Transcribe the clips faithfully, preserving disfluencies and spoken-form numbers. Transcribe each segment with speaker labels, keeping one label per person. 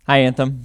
Speaker 1: Hi, Anthem.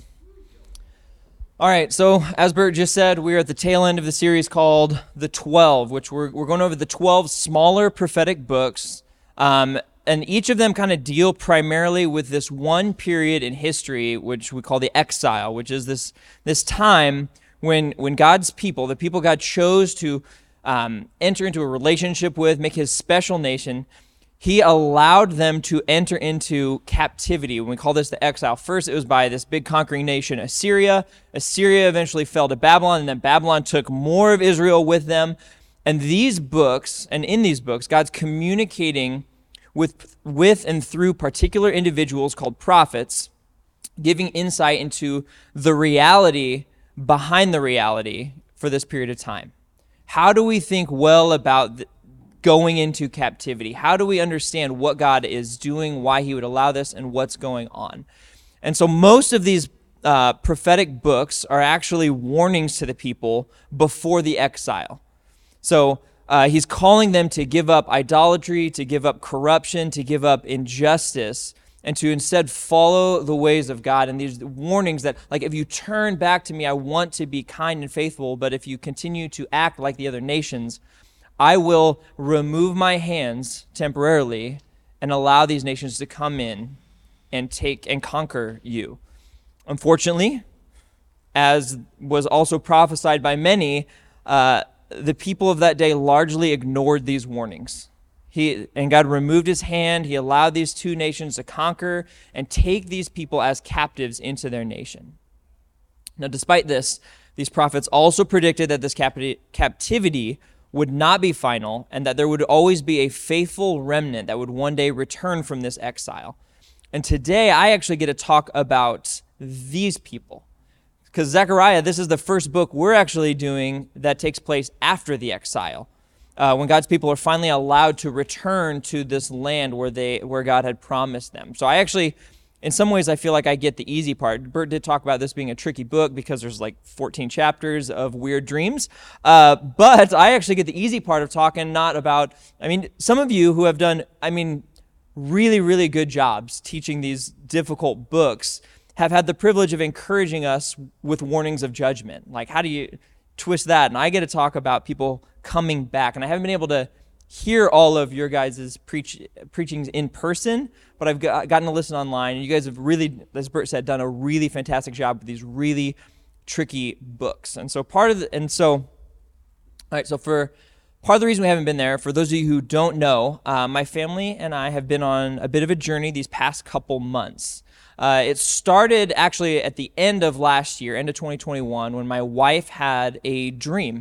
Speaker 1: All right, so as Bert just said, we're at the tail end of the series called The twelve, which we're, we're going over the twelve smaller prophetic books, um, and each of them kind of deal primarily with this one period in history, which we call the exile, which is this this time when when God's people, the people God chose to um, enter into a relationship with, make his special nation, he allowed them to enter into captivity. When we call this the exile, first it was by this big conquering nation, Assyria. Assyria eventually fell to Babylon, and then Babylon took more of Israel with them. And these books, and in these books, God's communicating with, with and through particular individuals called prophets, giving insight into the reality behind the reality for this period of time. How do we think well about the, going into captivity? How do we understand what God is doing, why he would allow this, and what's going on? And so most of these uh, prophetic books are actually warnings to the people before the exile. So uh, he's calling them to give up idolatry, to give up corruption, to give up injustice, and to instead follow the ways of God. And these warnings that, like, if you turn back to me, I want to be kind and faithful, but if you continue to act like the other nations, I will remove my hands temporarily and allow these nations to come in and take and conquer you. Unfortunately, as was also prophesied by many, uh, the people of that day largely ignored these warnings. He and God removed his hand. He allowed these two nations to conquer and take these people as captives into their nation. Now, despite this, these prophets also predicted that this capti- captivity would not be final, and that there would always be a faithful remnant that would one day return from this exile. And today, I actually get to talk about these people. Because Zechariah, this is the first book we're actually doing that takes place after the exile, uh, when God's people are finally allowed to return to this land where they where God had promised them. So I actually, in some ways, I feel like I get the easy part. Bert did talk about this being a tricky book because there's like fourteen chapters of weird dreams. Uh, but I actually get the easy part of talking not about, I mean, some of you who have done, I mean, really, really good jobs teaching these difficult books have had the privilege of encouraging us with warnings of judgment. Like, how do you twist that? And I get to talk about people coming back. And I haven't been able to hear all of your guys' preach, preachings in person, but I've got, gotten to listen online, and you guys have really, as Bert said, done a really fantastic job with these really tricky books. And so part of the, and so, all right, so for part of the reason we haven't been there, for those of you who don't know, uh, my family and I have been on a bit of a journey these past couple months. Uh, it started actually at the end of last year, end of twenty twenty-one, when my wife had a dream.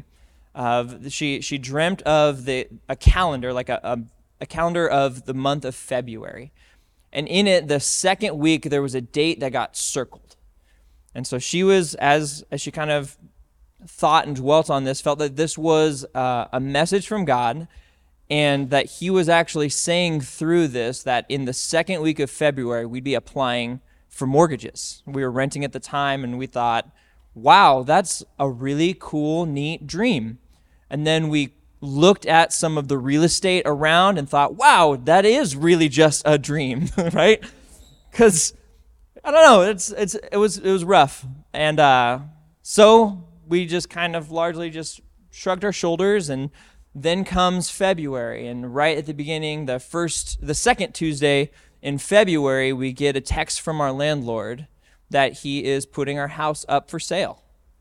Speaker 1: Of she she dreamt of the a calendar, like a, a a calendar of the month of February, and in it, the second week there was a date that got circled, and so she was as as she kind of thought and dwelt on this, felt that this was uh, a message from God, and that He was actually saying through this that in the second week of February we'd be applying for mortgages. We were renting at the time, and we thought, wow, that's a really cool, neat dream. And then we looked at some of the real estate around and thought, wow, that is really just a dream, right? Because I don't know, it's it's it was it was rough, and uh, so we just kind of largely just shrugged our shoulders. And then comes February, and right at the beginning, the first, the second Tuesday in February, we get a text from our landlord that he is putting our house up for sale.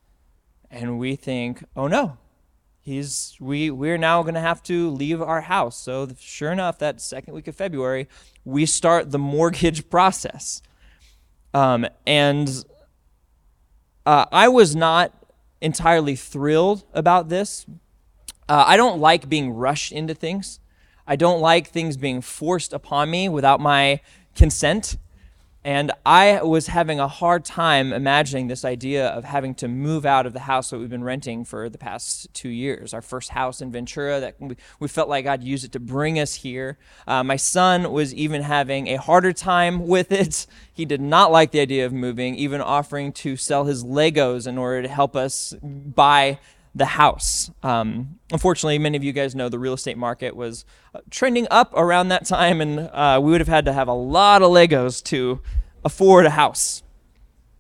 Speaker 1: And we think, oh no, he's we we're now going to have to leave our house. So sure enough, that second week of February, we start the mortgage process. Um, and uh, I was not entirely thrilled about this. Uh, I don't like being rushed into things. I don't like things being forced upon me without my consent. And I was having a hard time imagining this idea of having to move out of the house that we've been renting for the past two years. Our first house in Ventura, that we, we felt like God used it to bring us here. Uh, my son was even having a harder time with it. He did not like the idea of moving, even offering to sell his Legos in order to help us buy the house. Um, unfortunately, many of you guys know the real estate market was uh, trending up around that time, and uh, we would have had to have a lot of Legos to afford a house.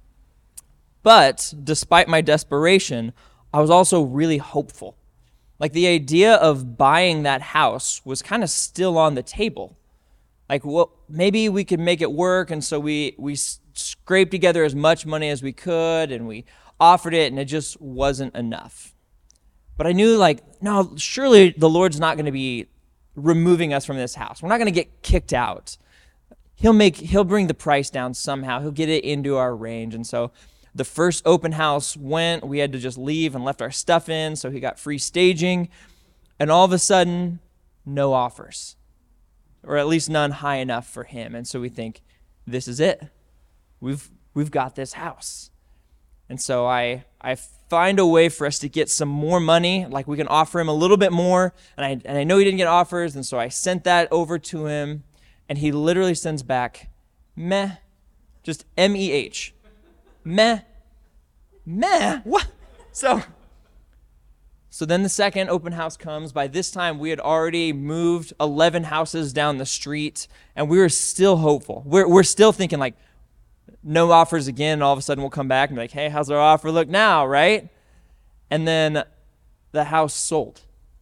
Speaker 1: But despite my desperation, I was also really hopeful. Like the idea of buying that house was kind of still on the table. Like, well, maybe we could make it work. And so we, we scraped together as much money as we could and we offered it, and it just wasn't enough. But I knew, like, no, surely the Lord's not going to be removing us from this house. We're not going to get kicked out. He'll make, he'll bring the price down somehow. He'll get it into our range. And so the first open house went, we had to just leave and left our stuff in, so he got free staging. And all of a sudden, no offers, or at least none high enough for him. And so we think, this is it. We've we've got this house. And so I I find a way for us to get some more money, like we can offer him a little bit more. And I and I know he didn't get offers, and so I sent that over to him, and he literally sends back, meh, just M E H. Meh. Meh. What? So, so then the second open house comes. By this time, we had already moved eleven houses down the street, and we were still hopeful. We're, we're still thinking, like, no offers again, and all of a sudden we'll come back and be like, hey, how's our offer look now, right? And then the house sold.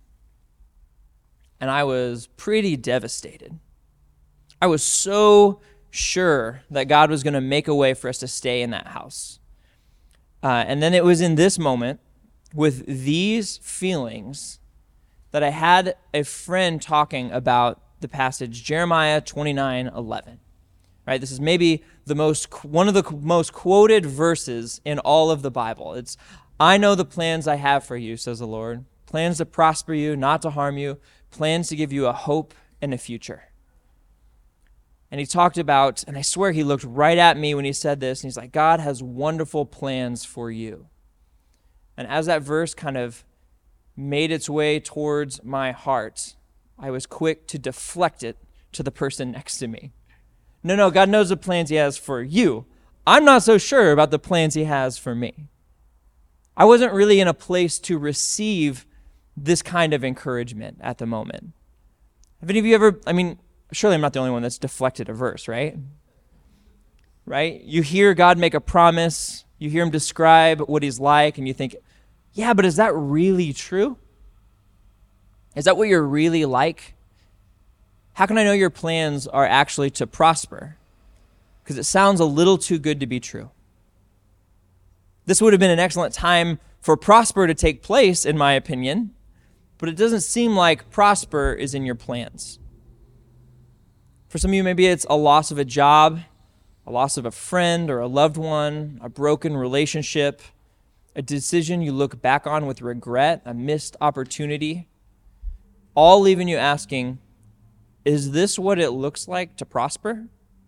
Speaker 1: And I was pretty devastated. I was so sure that God was going to make a way for us to stay in that house. Uh, and then it was in this moment, with these feelings, that I had a friend talking about the passage Jeremiah twenty-nine eleven. Right? This is maybe the most one of the most quoted verses in all of the Bible. It's, I know the plans I have for you, says the Lord. Plans to prosper you, not to harm you. Plans to give you a hope and a future. And he talked about, and I swear he looked right at me when he said this, and he's like, God has wonderful plans for you. And as that verse kind of made its way towards my heart, I was quick to deflect it to the person next to me. No, no, God knows the plans he has for you. I'm not so sure about the plans he has for me. I wasn't really in a place to receive this kind of encouragement at the moment. Have any of you ever, I mean, surely I'm not the only one that's deflected a verse, right? Right? You hear God make a promise, you hear him describe what he's like, and you think, yeah, but is that really true? Is that what you're really like? How can I know your plans are actually to prosper? Because it sounds a little too good to be true. This would have been an excellent time for prosper to take place, in my opinion, but it doesn't seem like prosper is in your plans. For some of you, maybe it's a loss of a job, a loss of a friend or a loved one, a broken relationship, a decision you look back on with regret, a missed opportunity, all leaving you asking, is this what it looks like to prosper?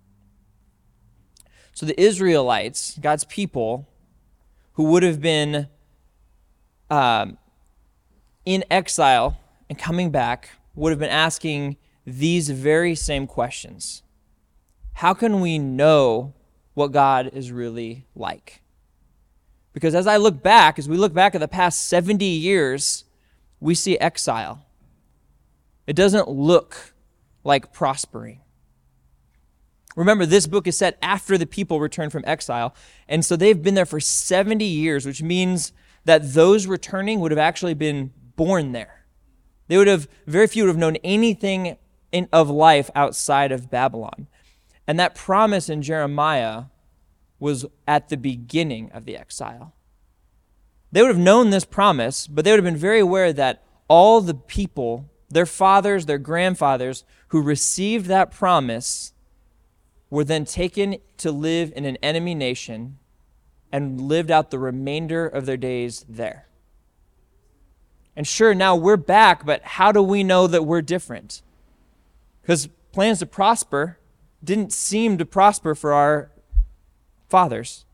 Speaker 1: So the Israelites, God's people, who would have been um, in exile and coming back, would have been asking these very same questions. How can we know what God is really like? Because as I look back, as we look back at the past seventy years, we see exile. It doesn't look like prospering. Remember, this book is set after the people returned from exile, and so they've been there for seventy years, which means that those returning would have actually been born there. They would have, very few would have known anything in, of life outside of Babylon. And that promise in Jeremiah was at the beginning of the exile. They would have known this promise, but they would have been very aware that all the people, their fathers, their grandfathers, who received that promise were then taken to live in an enemy nation and lived out the remainder of their days there. And sure, now we're back, but how do we know that we're different? Because plans to prosper didn't seem to prosper for our fathers.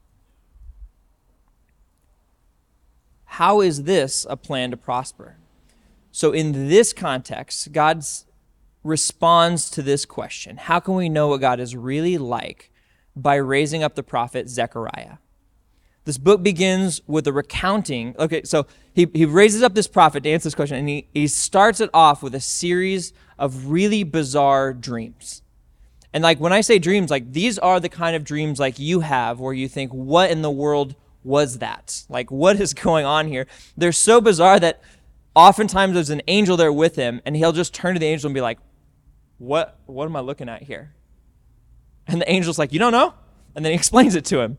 Speaker 1: How is this a plan to prosper? So in this context, God responds to this question. How can we know what God is really like? By raising up the prophet Zechariah. This book begins with a recounting. Okay, so he, he raises up this prophet to answer this question, and he, he starts it off with a series of really bizarre dreams. And like when I say dreams, like these are the kind of dreams like you have where you think, what in the world was that? Like, what is going on here? They're so bizarre that oftentimes there's an angel there with him, and he'll just turn to the angel and be like, what, what am I looking at here? And the angel's like, you don't know? And then he explains it to him.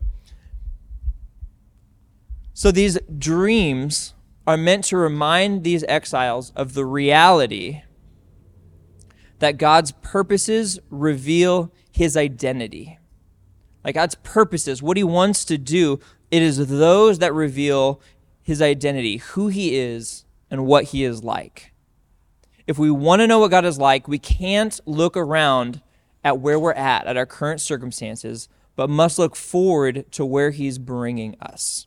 Speaker 1: So these dreams are meant to remind these exiles of the reality that God's purposes reveal his identity. Like God's purposes, what he wants to do, it is those that reveal his identity, who he is and what he is like. If we want to know what God is like, we can't look around at where we're at, at our current circumstances, but must look forward to where he's bringing us.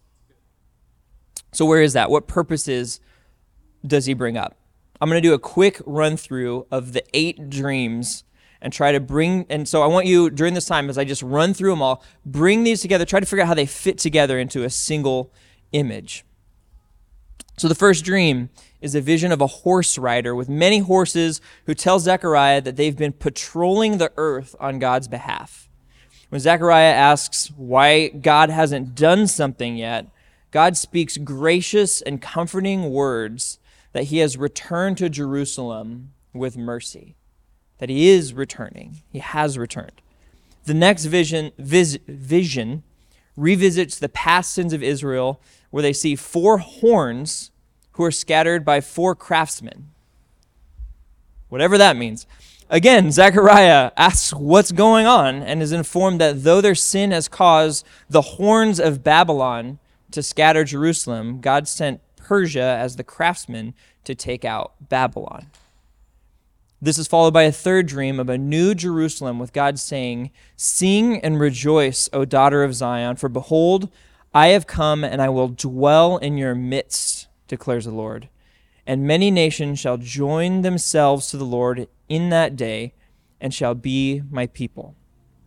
Speaker 1: So where is that? What purposes does he bring up? I'm going to do a quick run through of the eight dreams and try to bring, and so I want you during this time, as I just run through them all, bring these together, try to figure out how they fit together into a single image. So the first dream is a vision of a horse rider with many horses who tells Zechariah that they've been patrolling the earth on God's behalf. When Zechariah asks why God hasn't done something yet, God speaks gracious and comforting words that he has returned to Jerusalem with mercy, that he is returning. He has returned. The next vision, vis, vision revisits the past sins of Israel, where they see four horns who are scattered by four craftsmen. Whatever that means. Again, Zechariah asks what's going on and is informed that though their sin has caused the horns of Babylon to scatter Jerusalem, God sent Persia as the craftsman to take out Babylon. This is followed by a third dream of a new Jerusalem with God saying, "Sing and rejoice, O daughter of Zion, for behold, I have come and I will dwell in your midst, declares the Lord. And many nations shall join themselves to the Lord in that day and shall be my people."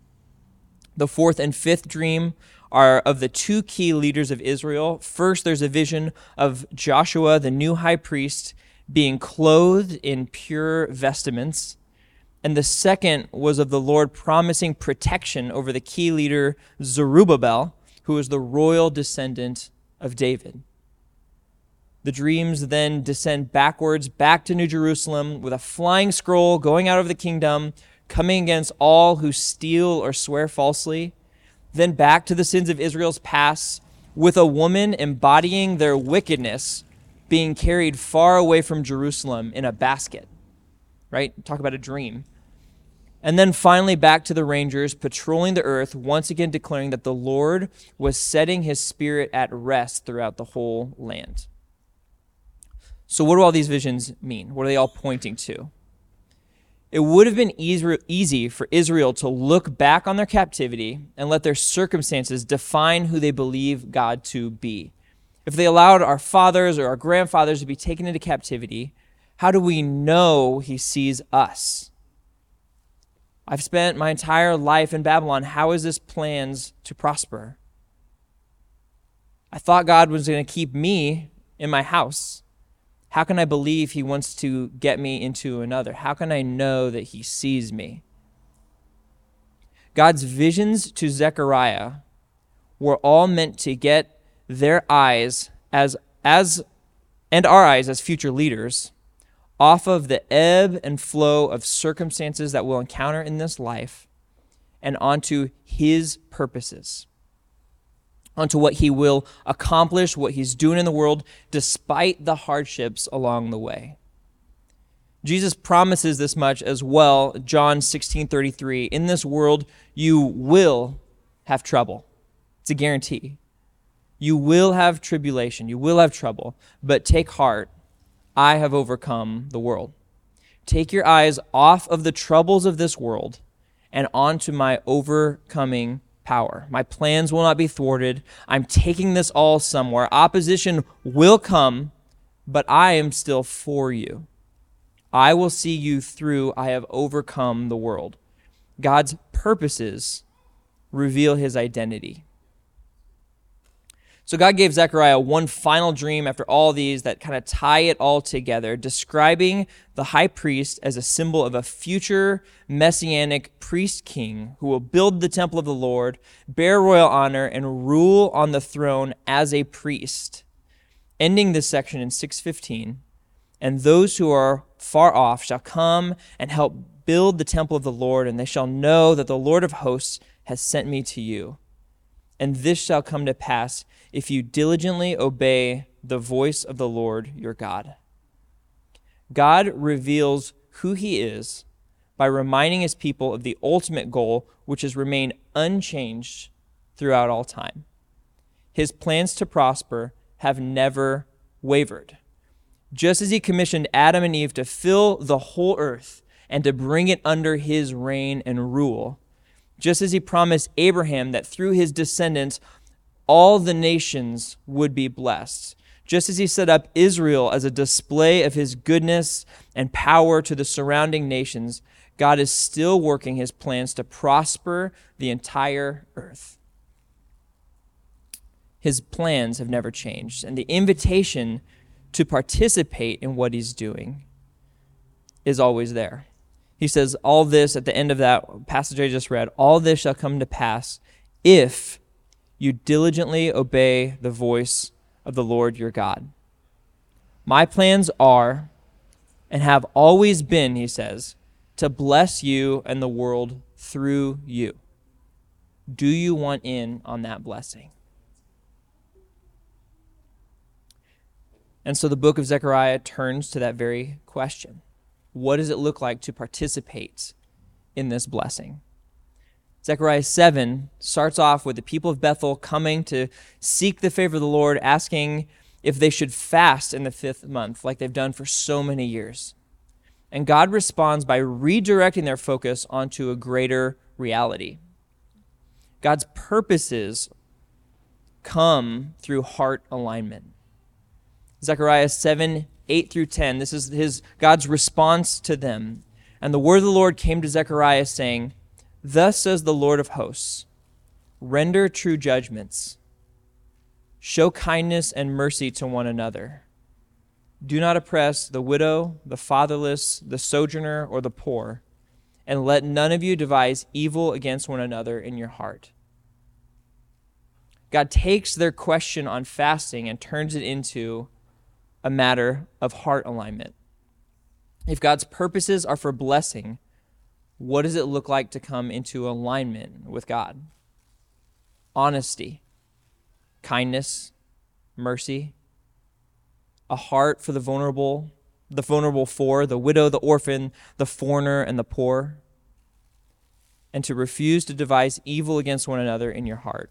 Speaker 1: The fourth and fifth dream are of the two key leaders of Israel. First, there's a vision of Joshua, the new high priest, being clothed in pure vestments. And the second was of the Lord promising protection over the key leader Zerubbabel, who is the royal descendant of David. The dreams then descend backwards back to New Jerusalem with a flying scroll going out of the kingdom, coming against all who steal or swear falsely. Then back to the sins of Israel's past, with a woman embodying their wickedness being carried far away from Jerusalem in a basket. Right? Talk about a dream. And then finally back to the rangers patrolling the earth, once again declaring that the Lord was setting his spirit at rest throughout the whole land. So what do all these visions mean? What are they all pointing to? It would have been easy for Israel to look back on their captivity and let their circumstances define who they believe God to be. If they allowed our fathers or our grandfathers to be taken into captivity, how do we know he sees us? I've spent my entire life in Babylon. How is this plans to prosper? I thought God was going to keep me in my house. How can I believe he wants to get me into another? How can I know that he sees me? God's visions to Zechariah were all meant to get their eyes as as and our eyes as future leaders off of the ebb and flow of circumstances that we'll encounter in this life and onto his purposes, onto what he will accomplish, what he's doing in the world, despite the hardships along the way. Jesus promises this much as well, John sixteen thirty-three, "In this world you will have trouble." It's a guarantee. You will have tribulation, you will have trouble, but take heart, I have overcome the world. Take your eyes off of the troubles of this world and onto my overcoming power. My plans will not be thwarted. I'm taking this all somewhere. Opposition will come, but I am still for you. I will see you through. I have overcome the world. God's purposes reveal his identity. So God gave Zechariah one final dream after all these that kind of tie it all together, describing the high priest as a symbol of a future messianic priest king who will build the temple of the Lord, bear royal honor, and rule on the throne as a priest. Ending this section in six fifteen, and those who are far off shall come and help build the temple of the Lord, and they shall know that the Lord of hosts has sent me to you. And this shall come to pass if you diligently obey the voice of the Lord your God. God reveals who he is by reminding his people of the ultimate goal, which has remained unchanged throughout all time. His plans to prosper have never wavered. Just as he commissioned Adam and Eve to fill the whole earth and to bring it under his reign and rule, just as he promised Abraham that through his descendants, all the nations would be blessed. Just as he set up Israel as a display of his goodness and power to the surrounding nations, God is still working his plans to prosper the entire earth. His plans have never changed, and the invitation to participate in what he's doing is always there. He says, all this at the end of that passage I just read, all this shall come to pass if you diligently obey the voice of the Lord your God. My plans are and have always been, he says, to bless you and the world through you. Do you want in on that blessing? And so the book of Zechariah turns to that very question. What does it look like to participate in this blessing? Zechariah seven starts off with the people of Bethel coming to seek the favor of the Lord, asking if they should fast in the fifth month, like they've done for so many years. And God responds by redirecting their focus onto a greater reality. God's purposes come through heart alignment. Zechariah seven, eight through ten, this is his God's response to them. And the word of the Lord came to Zechariah, saying, Thus says the Lord of hosts, render true judgments, show kindness and mercy to one another. Do not oppress the widow, the fatherless, the sojourner, or the poor, and let none of you devise evil against one another in your heart. God takes their question on fasting and turns it into a matter of heart alignment. If God's purposes are for blessing, what does it look like to come into alignment with God? Honesty, kindness, mercy, a heart for the vulnerable, the vulnerable for, the widow, the orphan, the foreigner, and the poor, and to refuse to devise evil against one another in your heart.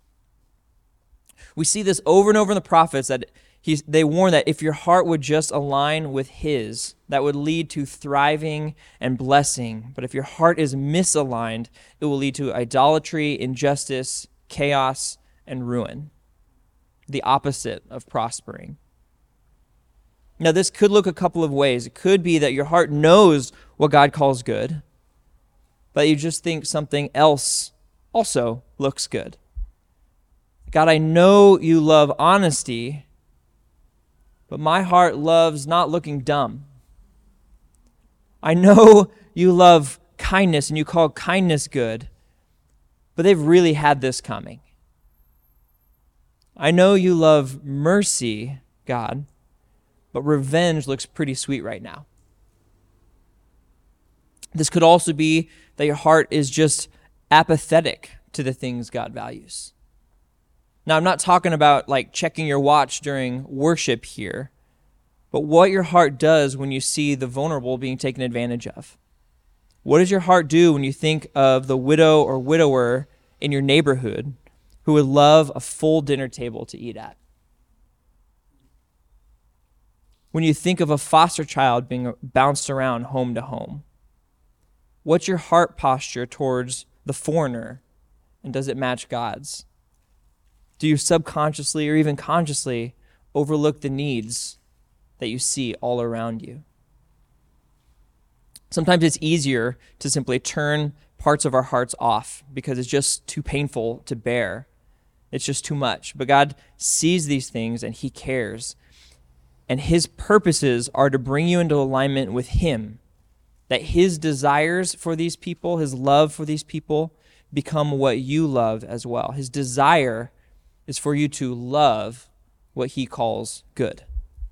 Speaker 1: We see this over and over in the prophets that He's, they warn that if your heart would just align with his, that would lead to thriving and blessing. But if your heart is misaligned, it will lead to idolatry, injustice, chaos, and ruin. The opposite of prospering. Now, this could look a couple of ways. It could be that your heart knows what God calls good, but you just think something else also looks good. God, I know you love honesty, but my heart loves not looking dumb. I know you love kindness and you call kindness good, but they've really had this coming. I know you love mercy, God, but revenge looks pretty sweet right now. This could also be that your heart is just apathetic to the things God values. Now, I'm not talking about like checking your watch during worship here, but what your heart does when you see the vulnerable being taken advantage of. What does your heart do when you think of the widow or widower in your neighborhood who would love a full dinner table to eat at? When you think of a foster child being bounced around home to home? What's your heart posture towards the foreigner, and does it match God's? Do you subconsciously or even consciously overlook the needs that you see all around you? Sometimes it's easier to simply turn parts of our hearts off because it's just too painful to bear. It's just too much. But God sees these things and he cares. And his purposes are to bring you into alignment with him, that his desires for these people, his love for these people, become what you love as well. His desire is for you to love what he calls good.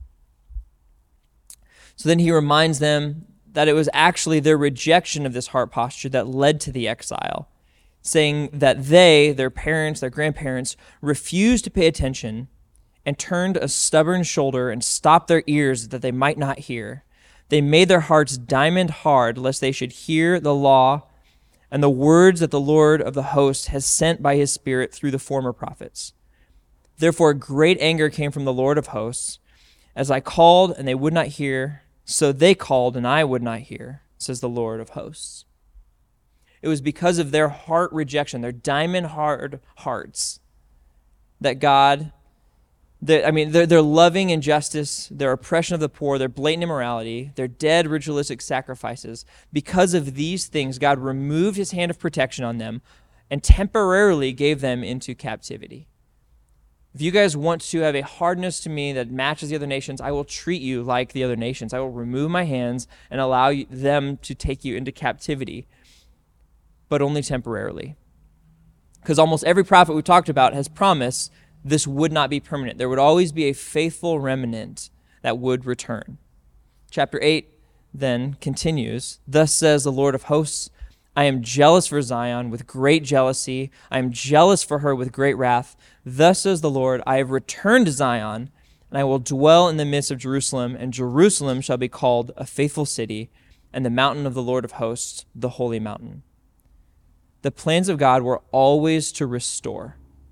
Speaker 1: So then he reminds them that it was actually their rejection of this heart posture that led to the exile, saying that they, their parents, their grandparents, refused to pay attention and turned a stubborn shoulder and stopped their ears that they might not hear. They made their hearts diamond hard, lest they should hear the law and the words that the Lord of the hosts has sent by his Spirit through the former prophets. Therefore great anger came from the Lord of hosts, as I called and they would not hear, so they called and I would not hear, says the Lord of hosts. It was because of their heart rejection, their diamond hard hearts, that God, that, I mean, their, their loving injustice, their oppression of the poor, their blatant immorality, their dead ritualistic sacrifices, because of these things, God removed his hand of protection on them and temporarily gave them into captivity. If you guys want to have a hardness to me that matches the other nations, I will treat you like the other nations. I will remove my hands and allow you, them to take you into captivity, but only temporarily. Because almost every prophet we talked about has promised this would not be permanent. There would always be a faithful remnant that would return. Chapter eight then continues, thus says the Lord of hosts, I am jealous for Zion with great jealousy. I am jealous for her with great wrath. Thus says the Lord, I have returned to Zion, and I will dwell in the midst of Jerusalem, and Jerusalem shall be called a faithful city, and the mountain of the Lord of hosts, the holy mountain. The plans of God were always to restore.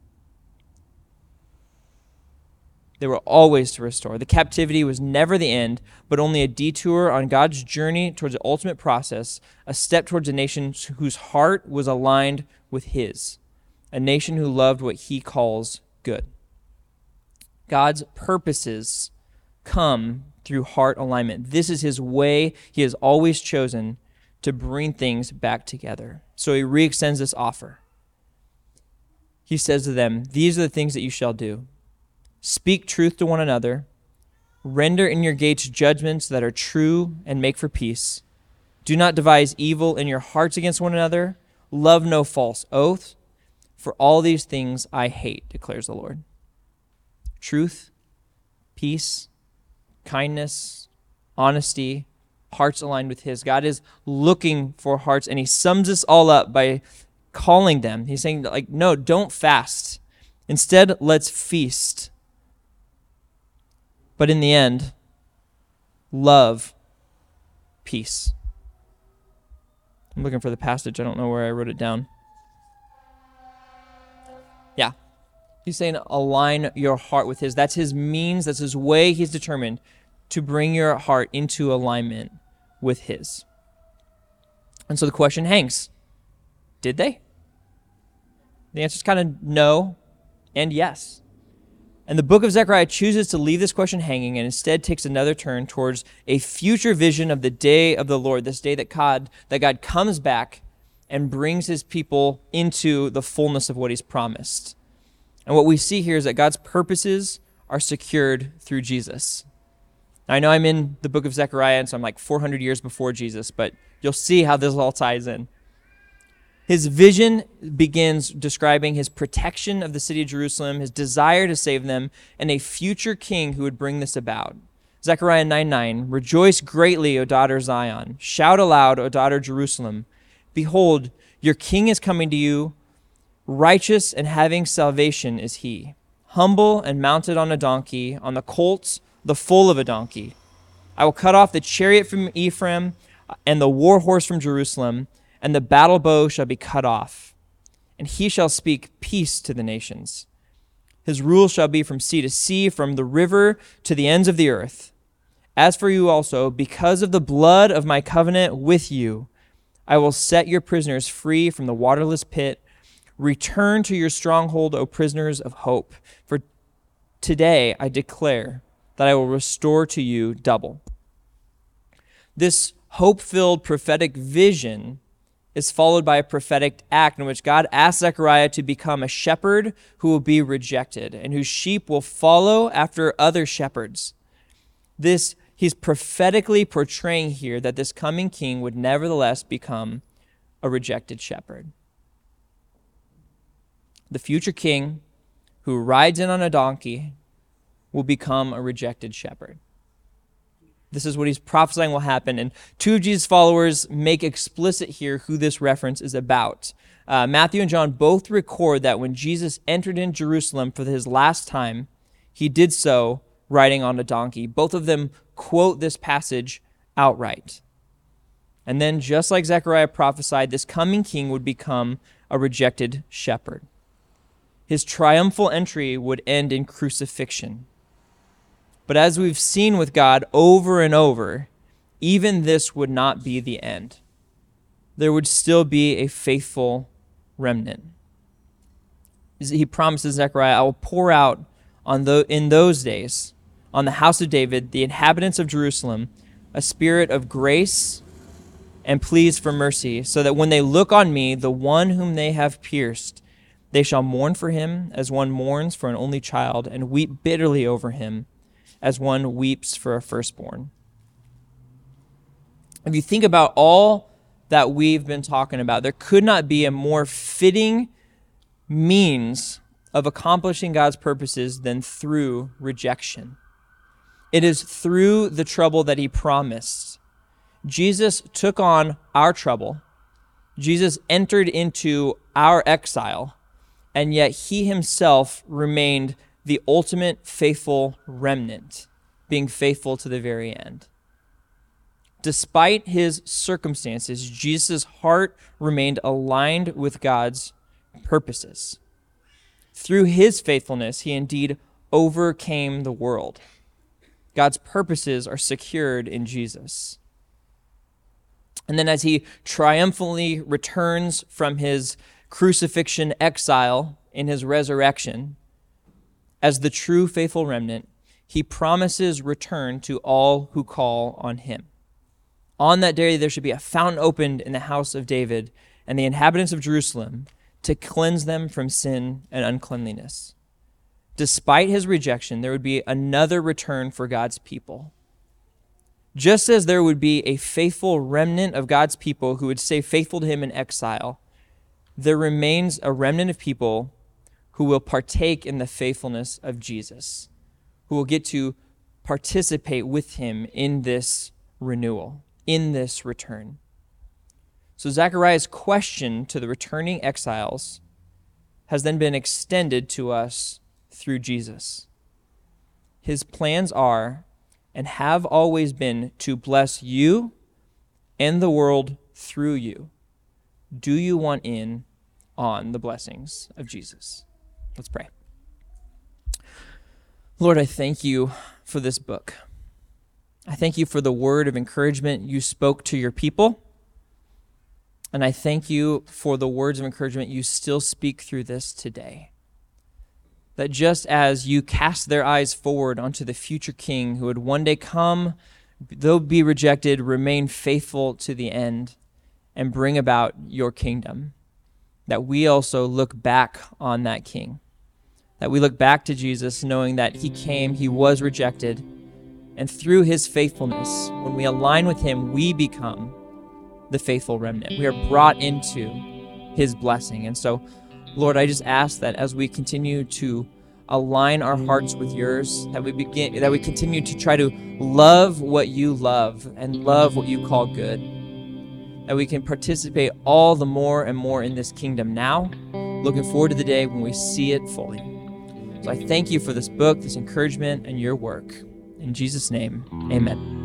Speaker 1: They were always to restore. The captivity was never the end, but only a detour on God's journey towards the ultimate process, a step towards a nation whose heart was aligned with his, a nation who loved what he calls good. God's purposes come through heart alignment. This is his way he has always chosen to bring things back together. So he re-extends this offer. He says to them, these are the things that you shall do. Speak truth to one another. Render in your gates judgments that are true and make for peace. Do not devise evil in your hearts against one another. Love no false oath. For all these things I hate, declares the Lord. Truth, peace, kindness, honesty, hearts aligned with his. God is looking for hearts, and he sums this all up by calling them. He's saying, like, no, don't fast. Instead, let's feast. But in the end, love, peace. I'm looking for the passage. I don't know where I wrote it down. Yeah. He's saying align your heart with his. That's his means. That's his way he's determined to bring your heart into alignment with his. And so the question hangs. Did they? The answer is kind of no and yes. And the book of Zechariah chooses to leave this question hanging and instead takes another turn towards a future vision of the day of the Lord, this day that God, that God comes back and brings his people into the fullness of what he's promised. And what we see here is that God's purposes are secured through Jesus. Now, I know I'm in the book of Zechariah, and so I'm like four hundred years before Jesus, but you'll see how this all ties in. His vision begins describing his protection of the city of Jerusalem, his desire to save them, and a future king who would bring this about. Zechariah nine nine, rejoice greatly, O daughter Zion. Shout aloud, O daughter Jerusalem. Behold, your king is coming to you. Righteous and having salvation is he. Humble and mounted on a donkey, on the colt, the foal of a donkey. I will cut off the chariot from Ephraim and the war horse from Jerusalem, and the battle bow shall be cut off, and he shall speak peace to the nations. His rule shall be from sea to sea, from the river to the ends of the earth. As for you also, because of the blood of my covenant with you, I will set your prisoners free from the waterless pit. Return to your stronghold, O prisoners of hope. For today I declare that I will restore to you double. This hope-filled prophetic vision is followed by a prophetic act in which God asks Zechariah to become a shepherd who will be rejected and whose sheep will follow after other shepherds. This, he's prophetically portraying here that this coming king would nevertheless become a rejected shepherd. The future king who rides in on a donkey will become a rejected shepherd. This is what he's prophesying will happen. And two of Jesus' followers make explicit here who this reference is about. Uh, Matthew and John both record that when Jesus entered in Jerusalem for his last time, he did so riding on a donkey. Both of them quote this passage outright. And then, just like Zechariah prophesied, this coming king would become a rejected shepherd. His triumphal entry would end in crucifixion. But as we've seen with God over and over, even this would not be the end. There would still be a faithful remnant. He promises Zechariah, I will pour out on the, in those days on the house of David, the inhabitants of Jerusalem, a spirit of grace and pleas for mercy, so that when they look on me, the one whom they have pierced, they shall mourn for him as one mourns for an only child, and weep bitterly over him as one weeps for a firstborn. If you think about all that we've been talking about, there could not be a more fitting means of accomplishing God's purposes than through rejection. It is through the trouble that he promised. Jesus took on our trouble. Jesus entered into our exile, and yet he himself remained the ultimate faithful remnant, being faithful to the very end. Despite his circumstances, Jesus' heart remained aligned with God's purposes. Through his faithfulness, he indeed overcame the world. God's purposes are secured in Jesus. And then as he triumphantly returns from his crucifixion exile in his resurrection, as the true faithful remnant, he promises return to all who call on him. On that day, there should be a fountain opened in the house of David and the inhabitants of Jerusalem to cleanse them from sin and uncleanliness. Despite his rejection, there would be another return for God's people. Just as there would be a faithful remnant of God's people who would stay faithful to him in exile, there remains a remnant of people who will partake in the faithfulness of Jesus, who will get to participate with him in this renewal, in this return. So Zechariah's question to the returning exiles has then been extended to us through Jesus. His plans are and have always been to bless you and the world through you. Do you want in on the blessings of Jesus? Let's pray. Lord, I thank you for this book. I thank you for the word of encouragement you spoke to your people. And I thank you for the words of encouragement you still speak through this today. That just as you cast their eyes forward onto the future king who would one day come, though be rejected, remain faithful to the end and bring about your kingdom, that we also look back on that king. That we look back to Jesus knowing that he came, he was rejected, and through his faithfulness, when we align with him, we become the faithful remnant. We are brought into his blessing. And so, Lord, I just ask that as we continue to align our hearts with yours, that we begin, that we continue to try to love what you love and love what you call good, that we can participate all the more and more in this kingdom now, looking forward to the day when we see it fully. So I thank you for this book, this encouragement, and your work. In Jesus' name, amen.